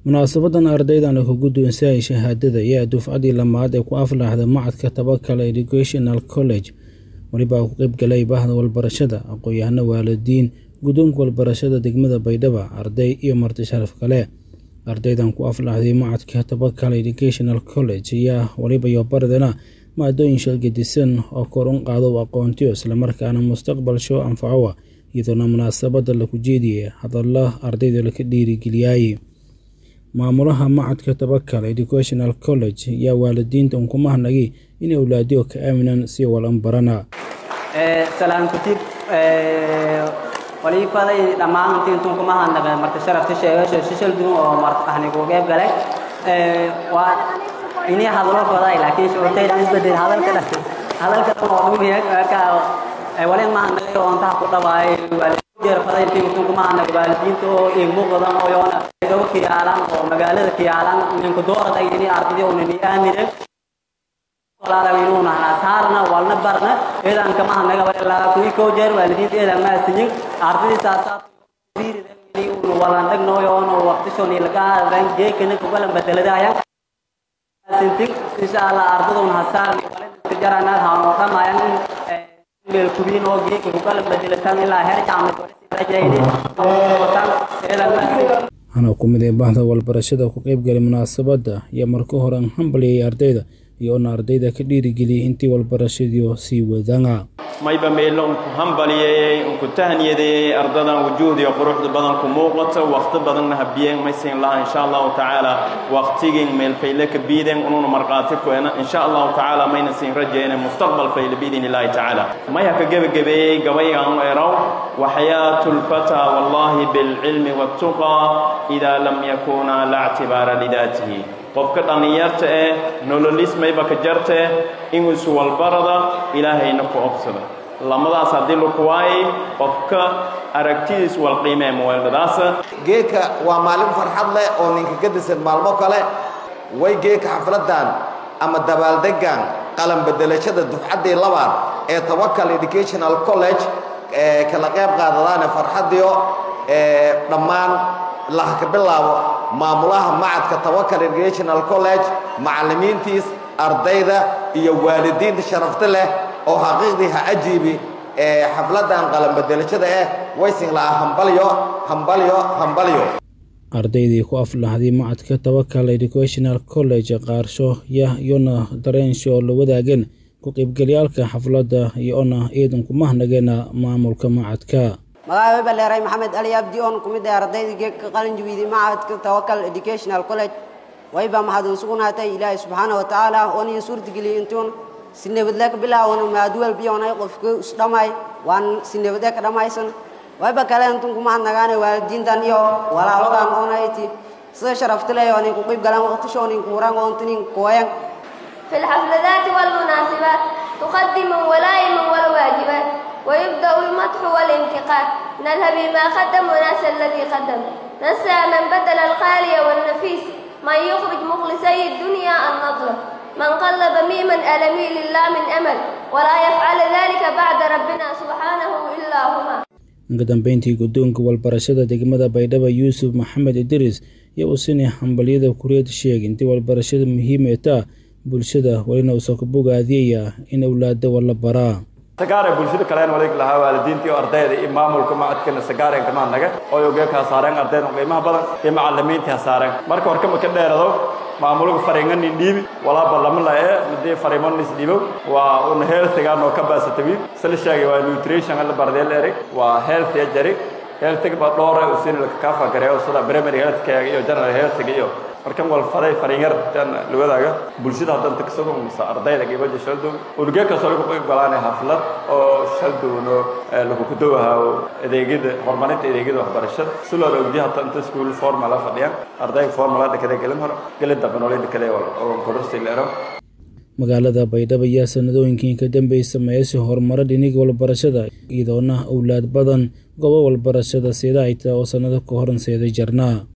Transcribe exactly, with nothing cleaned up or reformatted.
munaasabadan ardaydan ku guddoonsiiyay shahaadada iyo dufcadii lamaad ee ku aflaxda macadka Tabakal Educational College waliba ku qayb galay bahda walbarashada aqoon-yahano waalidiin guddoonka walbarashada degmada Baydhabo arday iyo marti sharaf kale ardaydan ku aflaxday macadka Tabakal Educational College ayaa waliba iyo bardana maadooyin shaqadisan oo kor u qaado aqoontiyo isla markaana mustaqbal soo anfaco iyadoo munaasabada la ku jeediyay hadallo ardayda la ka dhiirigeliyay maamulaha macadka Tabakal Educational College ya waalidiinta ku mahnagay in awlaadiyo ka aaminan si walan barana ee salaam kutib ee wali faday dhamaan intii ku mahnagay marti sharafta sheegasho shishal dun oo martaxni ku qayb galay ee waa inii hadallo faday laakiin shortay isbedel hadalka hadalka oo muhiim ka ee wali mahnagay oo inta ku dhawaay jeer faday intii ku mahnagay waalidiinta oo in muuqdan oo yoona kiyaalan oo magaalada kiyaalan ninku doorada inay ardayda oo nini aaminay walaalaha inuu saarna walna barna eedan kama hanaga wala ku ko jeer waalidiinta eedan ma siin ardayda saasaad fiirinay inuu walan dagno yoona waqti soo laga range kana ku galan bedeladaya sintik insha Allah ardayda una saar wala jarana haano dhamayaan meel ku biin oo geek ku galan bedelatan ilaa heer jaamacad oo rajayni oo tan eedan ma ana ku mid ah bahda walbarashada ku qayb galay munaasabada iyo marka hore hambaliyay ardayda iyo ardayda ka dhiirigeliyay intii walbarashadu sii wadana mayba meelo ku hambaliyay ku tahniyaday ardadan wujuud iyo quruxda badan ku muuqato waqti badan habiyeen ma siin la insha Allah ta'ala waqtigin meel fayle ka biideen inuu marqaati ku ina insha Allah ta'ala mayna siin rajayna mustaqbal fayle biidin Allah ta'ala ma ya ka gabagabay gabaygan eeraw wa hayatul fata wallahi bil ilmi wat tuqa idha lam yakuna la'tibara lidatihi qofka dhallinyarta ee nololismay ba ka jartay inuu suwal barada ilaahayna ku obsado lamadaas hadii lu kuwaay qofka aragtiis wal qiimeey mawladaas geeka waa maalin farxad leh oo ninka gadisan maalmo kale way geeka xafladan ama dabaaldegan qalan bedelashada dufcadii labaad ee Tabakal Educational College ee kala qayb qaadadaan farxadiyo ee dhamaan la ka bilaabo maamulaha macadka Tabakal Educational College macallimiintiis ardayda iyo waalidiinta sharafta leh oo xaqiiqdii ha ajiibi ee xafladan qalan bedelashada ah waysin la hambaliyo hambaliyo hambaliyo ardaydii ku aflaxday macadka Tabakal Educational College qaarsho ya yona dareensho la wadaagan ku qaybgaliyalka xafladda iyo ona eedan ku mahnageena maamulka macadka magaca baleeray maxamed ali abdi on kumid ah ardayda ka qalin jabiyay macadka Tabakal Educational College wayba mahadun sugnaatay ilaahay subhanahu wa ta'ala oo ni suurtageliyay intoon sinabadlaka bilaawna maadwal biyoonay qofku isdhamay waan sinabadka dhamaysan wayba kale intoon kuma nagaanay waalidiintan iyo walaaladan oonayti sida sharafta leh oo ku qayb galaan waqti shoonin ku raan oo tin kooyan في الحفلات والمناسبات تقدم ولائم والواجبات ويبدأ المدح والانتقاد نذهب بما قدم ونسى الذي قدم نسى من بدل الخالي والنفيس من يخرج مخلصي الدنيا النظر من قلب ميما ألمي لله من أمل ولا يفعل ذلك بعد ربنا سبحانه إلا هما قدام بنتي قدونك والبرشدة دقمدا بيدبا يوسف محمد إدريس يوصيني حنبليدا كوريات الشيخ انتي والبرشدة مهمة تا bulshada walina uu soo bogaadiyay in awlaadda wala baraa sagaare bulshada kale walaal laha waalidiintii ardayda iyo maamulka macadkana sagaareen kama naga oo yoga ka saareen ardayda qiimaha badan ee macallimiinta saareen marka warka ma ka dheerado maamulka fariingan dhiibi wala balama la ee midii fariiman is dhiibo waa un health-ga noo ka baasatay sala sheegay waa nutrition la bardeel erig waa health ya jari health-ga ba doore oo siin la ka fa gareeyo sida primary health-ka iyo general health-ga iyo markan wal faday fariingar tan lugadaaga bulshada hadan tagsado mise ardayda gabadha shaldo urge ka soo qayb galaan xaflad oo shaldoono lagu ku doowaha adeegyada horumarinta adeegyada waxbarashada si loo ogyahay hadan inta school formal fadhiyaan arday formal dhakada galan hor galada banolid kale oo kororsi leero magaalada Baydhabo ayaa sanadooyinkii ka dambeeyay sameeyay horumar dhinaca walbarashada iyadoona awlaad badan goobo walbarashada sida ay tahay oo sanado ka horan seeday jarnaa